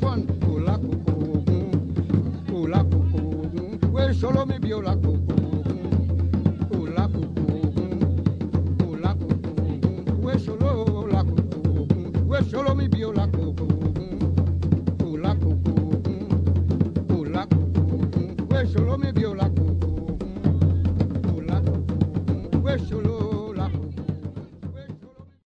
one. Ola koko ogun, ola koko ogun. We solo mi bi ola koko ogun, ola koko ogun, ola koko ogun. We solo ola koko ogun, we solo mi bi ola koko ogun, ola koko ogun, ola koko ogun. We solo mi bi ola